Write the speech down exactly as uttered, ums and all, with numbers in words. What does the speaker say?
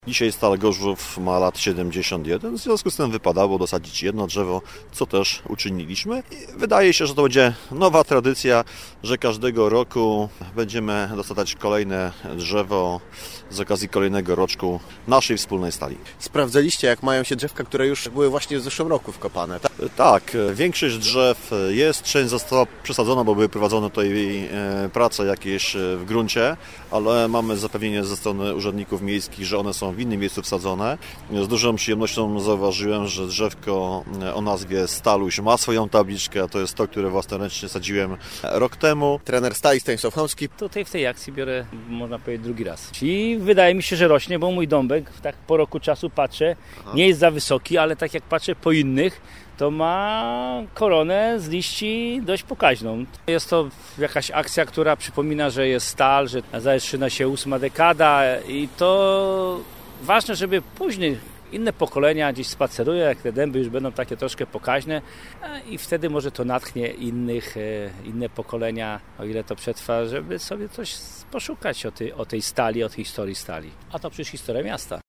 Dzisiaj stal Gorzów ma lat siedemdziesiąt jeden, w związku z tym wypadało dosadzić jedno drzewo, co też uczyniliśmy. I wydaje się, że to będzie nowa tradycja, że każdego roku będziemy dosadzać kolejne drzewo z okazji kolejnego roczku naszej wspólnej stali. Sprawdzaliście, jak mają się drzewka, które już były właśnie w zeszłym roku wkopane, tak? Tak, większość drzew jest, część została przesadzona, bo były prowadzone tutaj prace jakieś w gruncie, ale mamy zapewnienie ze strony urzędników miejskich, że one są w innym miejscu wsadzone. Z dużą przyjemnością zauważyłem, że drzewko o nazwie Staluś ma swoją tabliczkę, to jest to, które własnoręcznie sadziłem rok temu. Trener Stali Stanisław Chomski. Tutaj w tej akcji biorę, można powiedzieć, drugi raz. I wydaje mi się, że rośnie, bo mój dąbek, tak po roku czasu patrzę, Aha. nie jest za wysoki, ale tak jak patrzę po innych, to ma koronę z liści dość pokaźną. Jest to jakaś akcja, która przypomina, że jest stal, że zaczyna się ósma dekada i to ważne, żeby później inne pokolenia gdzieś spacerują, jak te dęby już będą takie troszkę pokaźne i wtedy może to natchnie innych, inne pokolenia, o ile to przetrwa, żeby sobie coś poszukać o tej, o tej stali, o tej historii stali. A to przecież historia miasta.